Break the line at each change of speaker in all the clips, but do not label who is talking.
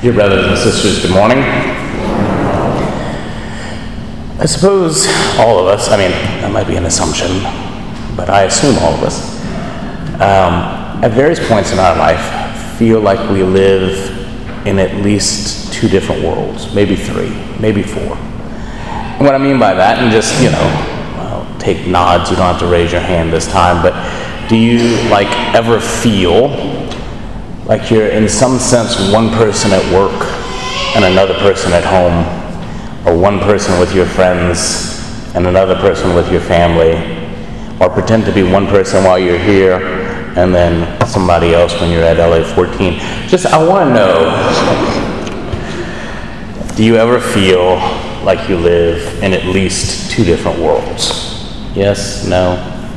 Dear brothers and sisters, good morning. I suppose all of us, that might be an assumption, but I assume all of us, at various points in our life, feel like we live in at least two different worlds, maybe three, maybe four. And what I mean by that, and just, take nods, you don't have to raise your hand this time, but do you, ever feel like you're in some sense one person at work and another person at home, or one person with your friends and another person with your family, or pretend to be one person while you're here and then somebody else when you're at LA 14? I want to know, do you ever feel like you live in at least two different worlds? Yes? No?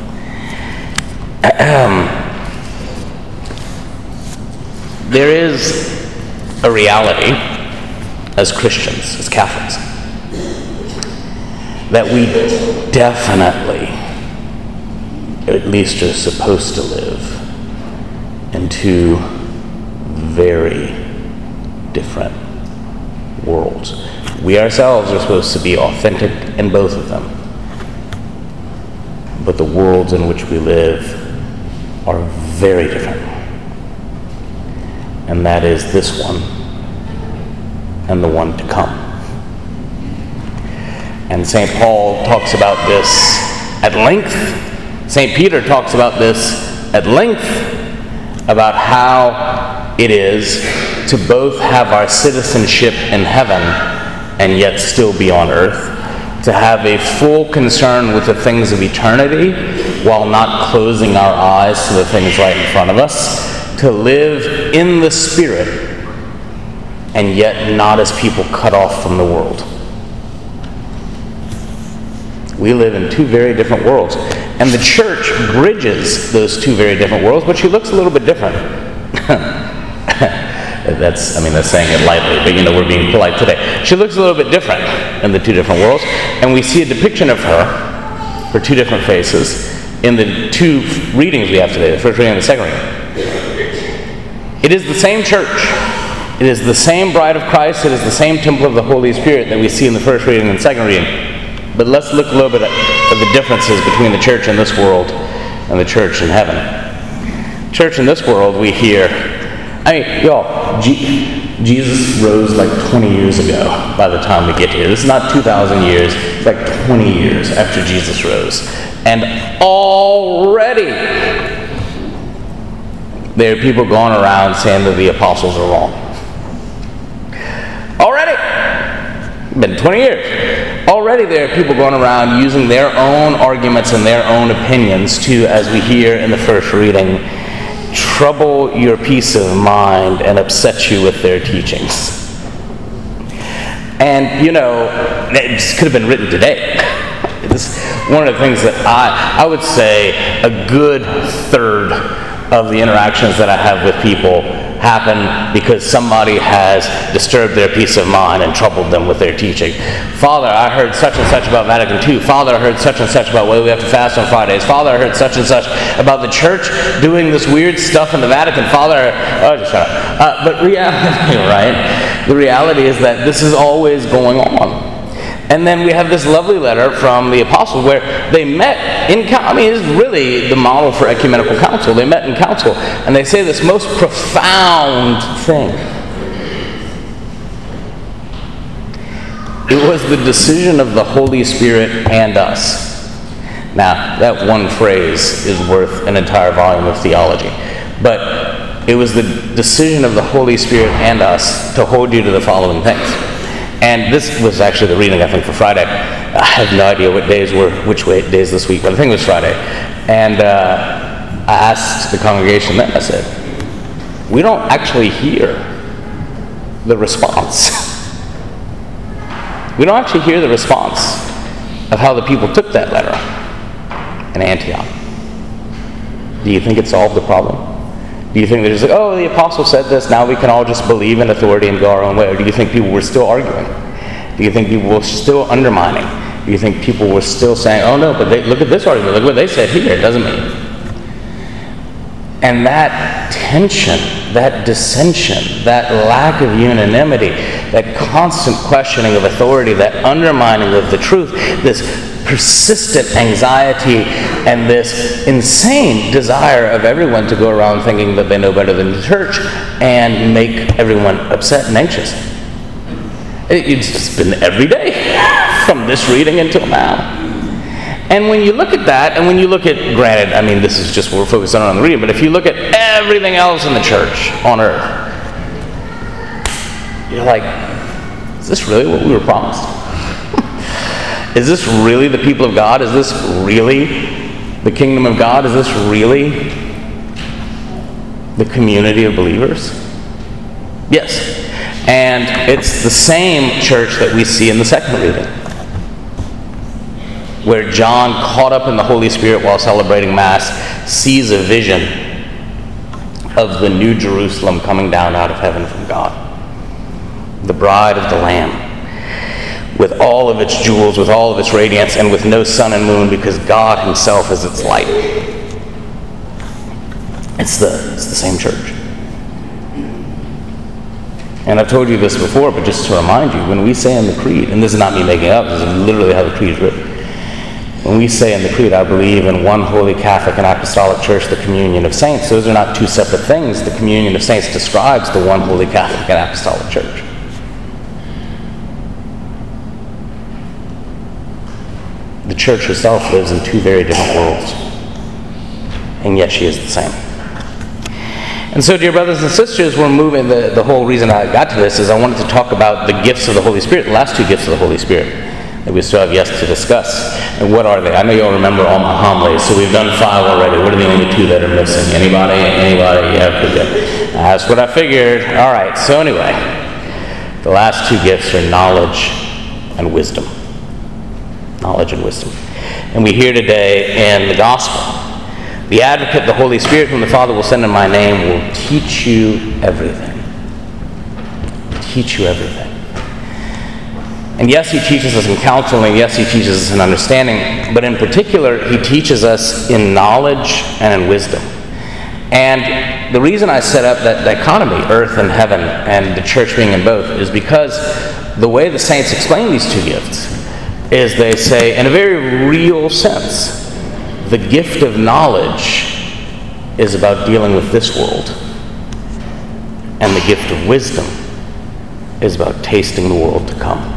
There is a reality as Christians, as Catholics, that we definitely, at least are supposed to live in two very different worlds. We ourselves are supposed to be authentic in both of them, but the worlds in which we live are very different. And that is this one and the one to come. And St. Paul talks about this at length. St. Peter talks about this at length, about how it is to both have our citizenship in heaven and yet still be on earth, to have a full concern with the things of eternity while not closing our eyes to the things right in front of us, to live in the Spirit and yet not as people cut off from the world. We live in two very different worlds. And the church bridges those two very different worlds, but she looks a little bit different. That's saying it lightly, but we're being polite today. She looks a little bit different in the two different worlds, and we see a depiction of her two different faces, in the two readings we have today, the first reading and the second reading. It is the same church. It is the same bride of Christ. It is the same temple of the Holy Spirit that we see in the first reading and the second reading. But let's look a little bit at the differences between the church in this world and the church in heaven. Church in this world, we hear, Jesus rose 20 years ago by the time we get here. This is not 2,000 years, it's 20 years after Jesus rose. And already there are people going around saying that the apostles are wrong. Already! Been 20 years. Already there are people going around using their own arguments and their own opinions to, as we hear in the first reading, trouble your peace of mind and upset you with their teachings. And, this could have been written today. This is one of the things that I would say a good third of the interactions that I have with people happen because somebody has disturbed their peace of mind and troubled them with their teaching. Father, I heard such and such about Vatican II. Father, I heard such and such about whether we have to fast on Fridays. Father, I heard such and such about the church doing this weird stuff in the Vatican. Father, just shut up. But reality, right? The reality is that this is always going on. And then we have this lovely letter from the apostles where they met in council. It's really the model for ecumenical council. They met in council, and they say this most profound thing. It was the decision of the Holy Spirit and us. Now, that one phrase is worth an entire volume of theology. But it was the decision of the Holy Spirit and us to hold you to the following things. And this was actually the reading, I think, for Friday. I have no idea what days were, days this week, but I think it was Friday. And I asked the congregation then, I said, we don't actually hear the response. We don't actually hear the response of how the people took that letter in Antioch. Do you think it solved the problem? Do you think they're just the apostle said this, now we can all just believe in authority and go our own way? Or do you think people were still arguing? Do you think people were still undermining? Do you think people were still saying, oh no, but look at this argument, look what they said here, it doesn't mean? And that tension, that dissension, that lack of unanimity, that constant questioning of authority, that undermining of the truth, this persistent anxiety and this insane desire of everyone to go around thinking that they know better than the church and make everyone upset and anxious. It's been every day from this reading until now. And when you look at that, and when you look at, granted, I mean, this is just what we're focused on the reading, but if you look at everything else in the church on earth, you're like, is this really what we were promised? Is this really the people of God? Is this really the kingdom of God? Is this really the community of believers? Yes. And it's the same church that we see in the second reading, where John, caught up in the Holy Spirit while celebrating Mass, sees a vision of the new Jerusalem coming down out of heaven from God, the bride of the Lamb, with all of its jewels, with all of its radiance, and with no sun and moon, because God himself is its light. It's the same church. And I've told you this before, but just to remind you, when we say in the Creed, and this is not me making it up, this is literally how the Creed is written. When we say in the Creed, I believe in one holy Catholic and Apostolic Church, the communion of saints, those are not two separate things. The communion of saints describes the one holy Catholic and Apostolic Church. The church herself lives in two very different worlds, and yet she is the same. And so, dear brothers and sisters, we're moving, the whole reason I got to this is I wanted to talk about the gifts of the Holy Spirit, the last two gifts of the Holy Spirit that we still have yet to discuss. And what are they? I know you'll remember all my homilies, so we've done 5 already. What are the only 2 that are missing? Anybody? Yeah, pretty good. That's what I figured. All right, so anyway, the last 2 gifts are knowledge and wisdom. Knowledge and wisdom. And we hear today in the Gospel, the Advocate, the Holy Spirit, whom the Father will send in my name, will teach you everything. Teach you everything. And yes, he teaches us in counseling. Yes, he teaches us in understanding. But in particular, he teaches us in knowledge and in wisdom. And the reason I set up that dichotomy, earth and heaven, and the church being in both, is because the way the saints explain these 2 gifts is they say, in a very real sense, the gift of knowledge is about dealing with this world, and the gift of wisdom is about tasting the world to come.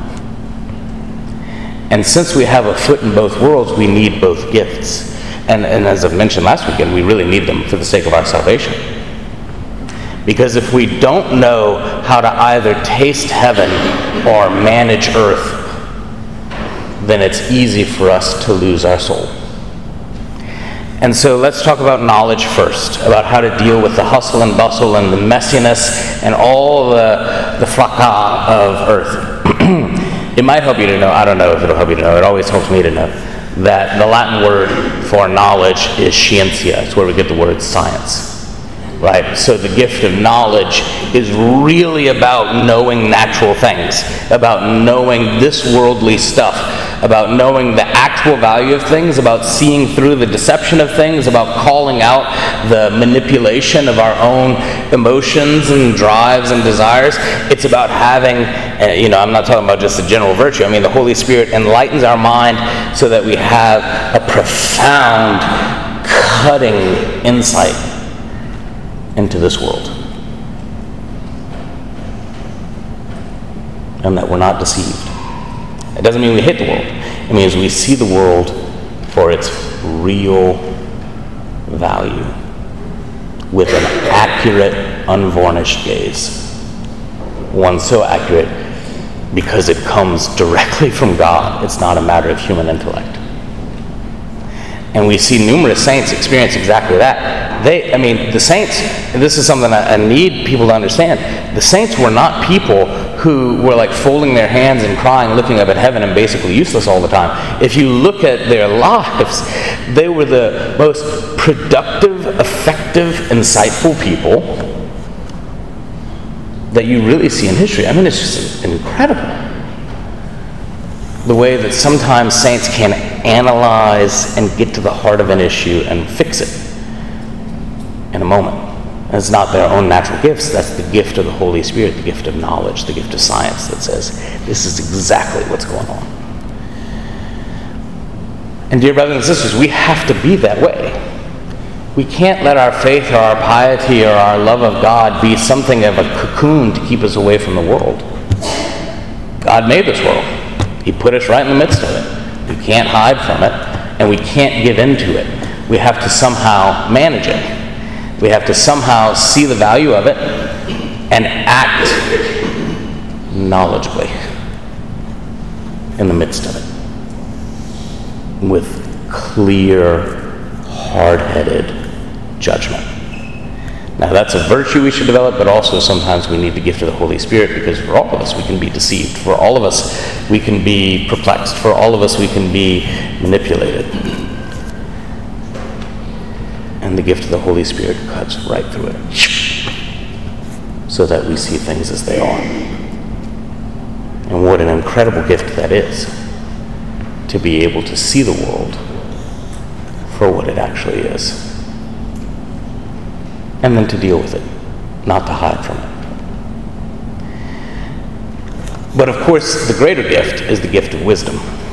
And since we have a foot in both worlds, we need both gifts. And as I mentioned last weekend, we really need them for the sake of our salvation. Because if we don't know how to either taste heaven or manage earth, then it's easy for us to lose our soul. And so let's talk about knowledge first, about how to deal with the hustle and bustle and the messiness and all the fracas of earth. It might help you to know, I don't know if it'll help you to know, it always helps me to know, that the Latin word for knowledge is scientia. It's where we get the word science, right? So the gift of knowledge is really about knowing natural things, about knowing this worldly stuff, about knowing the actual value of things, about seeing through the deception of things, about calling out the manipulation of our own emotions and drives and desires. It's about having, I'm not talking about just a general virtue. I mean, the Holy Spirit enlightens our mind so that we have a profound, cutting insight into this world. And that we're not deceived. It doesn't mean we hate the world. It means we see the world for its real value, with an accurate, unvarnished gaze. One so accurate because it comes directly from God. It's not a matter of human intellect. And we see numerous saints experience exactly that. The saints, and this is something I need people to understand, the saints were not people who were like folding their hands and crying, looking up at heaven and basically useless all the time. If you look at their lives, they were the most productive, effective, insightful people that you really see in history. I mean, it's just incredible. The way that sometimes saints can analyze and get to the heart of an issue and fix it. in a moment. And it's not their own natural gifts. That's the gift of the Holy Spirit, the gift of knowledge, the gift of science that says, this is exactly what's going on. And dear brothers and sisters, we have to be that way. We can't let our faith or our piety or our love of God be something of a cocoon to keep us away from the world. God made this world. He put us right in the midst of it. We can't hide from it, and we can't give in to it. We have to somehow manage it. We have to somehow see the value of it and act knowledgeably in the midst of it, with clear, hard-headed judgment. Now, that's a virtue we should develop, but also sometimes we need the gift of the Holy Spirit, because for all of us we can be deceived. For all of us we can be perplexed. For all of us we can be manipulated. And the gift of the Holy Spirit cuts right through it, so that we see things as they are. And what an incredible gift that is, to be able to see the world for what it actually is. And then to deal with it, not to hide from it. But of course, the greater gift is the gift of wisdom,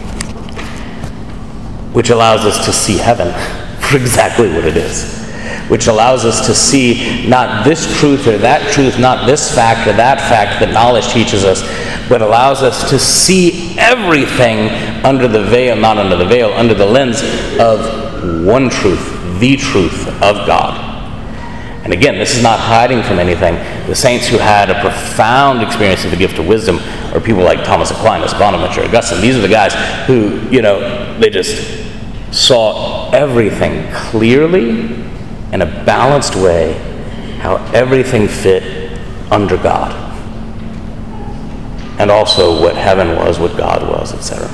which allows us to see heaven for exactly what it is, which allows us to see not this truth or that truth, not this fact or that fact that knowledge teaches us, but allows us to see everything under the veil, not under the veil, under the lens of one truth, the truth of God. And again, this is not hiding from anything. The saints who had a profound experience of the gift of wisdom are people like Thomas Aquinas, Bonaventure, Augustine. These are the guys who, they just saw everything clearly in a balanced way, how everything fit under God. And also what heaven was, what God was, etc.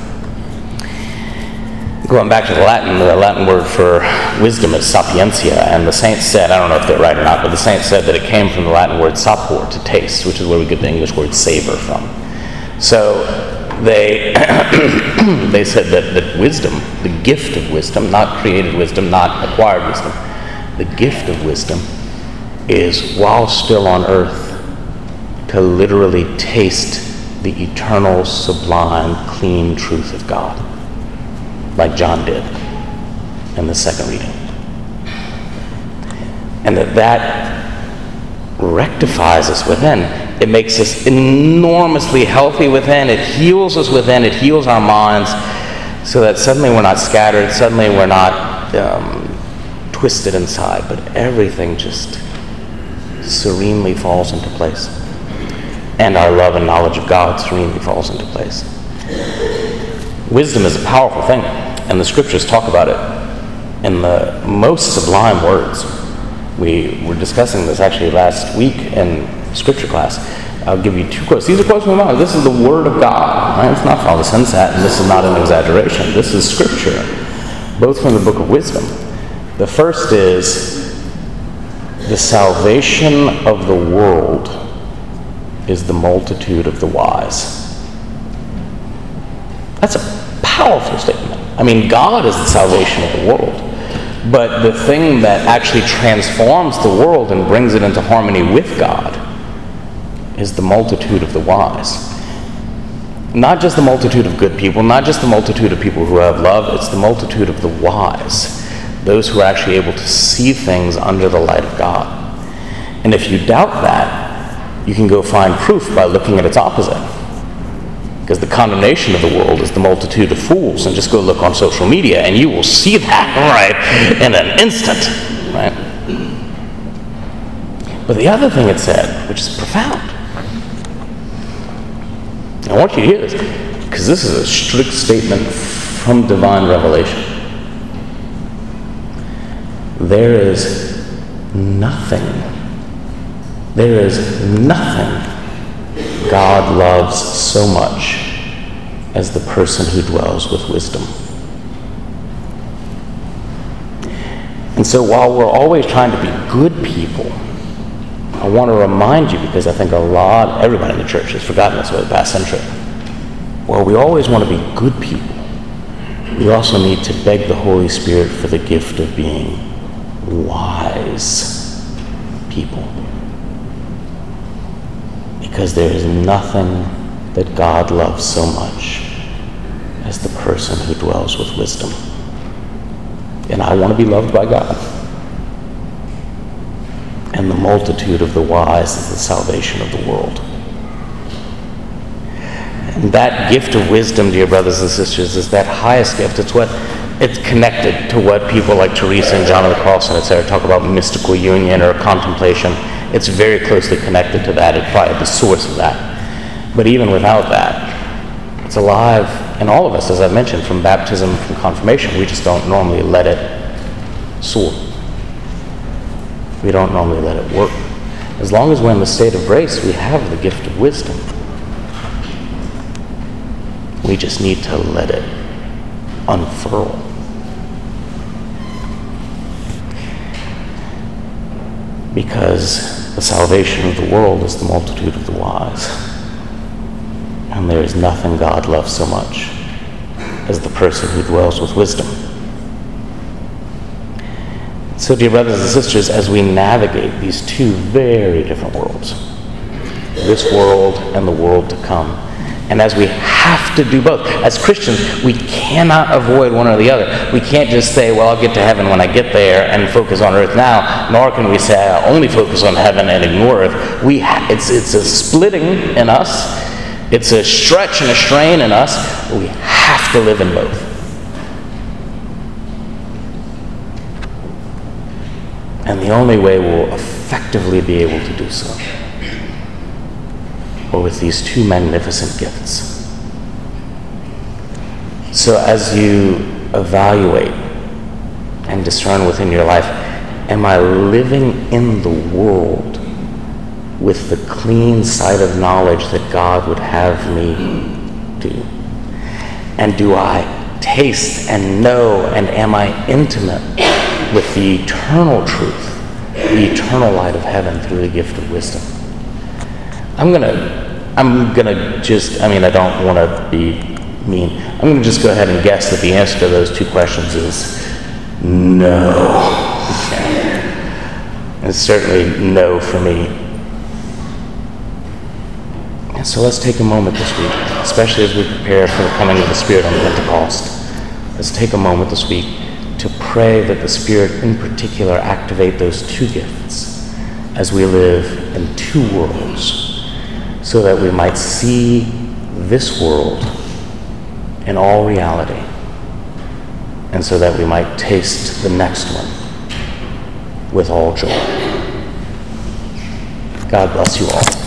Going back to the Latin word for wisdom is sapientia, and the saints said, I don't know if they're right or not, but the saints said that it came from the Latin word sapor, to taste, which is where we get the English word savor from. So they they said that wisdom, the gift of wisdom, not created wisdom, not acquired wisdom, the gift of wisdom is, while still on earth, to literally taste the eternal, sublime, clean truth of God, like John did in the second reading. And that rectifies us within. It makes us enormously healthy within. It heals us within. It heals our minds, so that suddenly we're not scattered. Suddenly we're not twisted inside, but everything just serenely falls into place. And our love and knowledge of God serenely falls into place. Wisdom is a powerful thing, and the scriptures talk about it in the most sublime words. We were discussing this actually last week in scripture class. I'll give you two quotes. These are quotes from the Bible. This is the Word of God. Right? It's not Father Sensat, and this is not an exaggeration. This is scripture, both from the book of wisdom. The first is, the salvation of the world is the multitude of the wise. That's a powerful statement. I mean, God is the salvation of the world. But the thing that actually transforms the world and brings it into harmony with God is the multitude of the wise. Not just the multitude of good people, not just the multitude of people who have love, it's the multitude of the wise. Those who are actually able to see things under the light of God. And if you doubt that, you can go find proof by looking at its opposite. Because the condemnation of the world is the multitude of fools. And just go look on social media and you will see that, right, in an instant, right? But the other thing it said, which is profound, I want you to hear this, because this is a strict statement from divine revelation. There is nothing God loves so much as the person who dwells with wisdom. And so while we're always trying to be good people, I want to remind you, because I think everybody in the church has forgotten this over the past century, while we always want to be good people, we also need to beg the Holy Spirit for the gift of being wise. people. Because there is nothing that God loves so much as the person who dwells with wisdom. And I want to be loved by God. And the multitude of the wise is the salvation of the world. And that gift of wisdom, dear brothers and sisters, is that highest gift. It's connected to what people like Teresa and John of the Cross and etc. talk about mystical union or contemplation. It's very closely connected to that. It's probably the source of that. But even without that, it's alive in all of us, as I mentioned, from baptism, from confirmation. We just don't normally let it soar. We don't normally let it work. As long as we're in the state of grace, we have the gift of wisdom. We just need to let it unfurl. Because the salvation of the world is the multitude of the wise. And there is nothing God loves so much as the person who dwells with wisdom. So, dear brothers and sisters, as we navigate these two very different worlds, this world and the world to come, and as we have to do both, as Christians, we cannot avoid one or the other. We can't just say, well, I'll get to heaven when I get there and focus on earth now, nor can we say, I'll only focus on heaven and ignore earth. It's a splitting in us. It's a stretch and a strain in us. But we have to live in both. And the only way we'll effectively be able to do so are with these two magnificent gifts. So as you evaluate and discern within your life, am I living in the world with the clean sight of knowledge that God would have me do? And do I taste and know, and am I intimate with the eternal truth, the eternal light of heaven through the gift of wisdom? I don't want to be mean. I'm going to just go ahead and guess that the answer to those two questions is no. It's certainly no for me. And so let's take a moment this week, especially as we prepare for the coming of the Spirit on Pentecost. Let's take a moment this week to pray that the Spirit in particular activate those two gifts as we live in two worlds, so that we might see this world in all reality, and so that we might taste the next one with all joy. God bless you all.